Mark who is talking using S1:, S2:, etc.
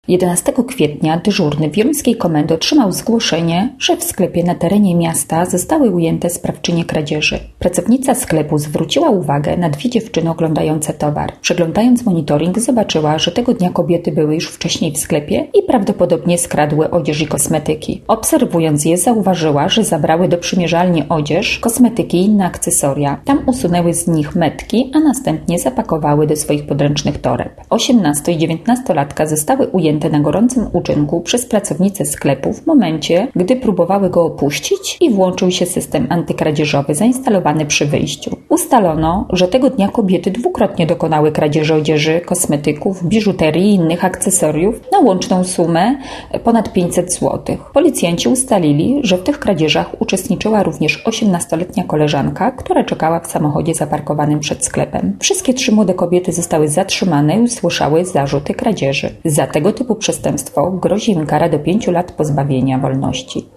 S1: 11 kwietnia dyżurny wieluńskiej komendy otrzymał zgłoszenie, że w sklepie na terenie miasta zostały ujęte sprawczynie kradzieży. Pracownica sklepu zwróciła uwagę na dwie dziewczyny oglądające towar. Przeglądając monitoring zobaczyła, że tego dnia kobiety były już wcześniej w sklepie i prawdopodobnie skradły odzież i kosmetyki. Obserwując je zauważyła, że zabrały do przymierzalni odzież, kosmetyki i inne akcesoria. Tam usunęły z nich metki, a następnie zapakowały do swoich podręcznych toreb. 18- i 19-latka zostały ujęte na gorącym uczynku przez pracownicę sklepu w momencie, gdy próbowały go opuścić i włączył się system antykradzieżowy zainstalowany przy wyjściu. Ustalono, że tego dnia kobiety dwukrotnie dokonały kradzieży odzieży, kosmetyków, biżuterii i innych akcesoriów na łączną sumę ponad 500 zł. Policjanci ustalili, że w tych kradzieżach uczestniczyła również 18-letnia koleżanka, która czekała w samochodzie zaparkowanym przed sklepem. Wszystkie trzy młode kobiety zostały zatrzymane i usłyszały zarzuty kradzieży. Za tego typu przestępstwo grozi im kara do 5 lat pozbawienia wolności.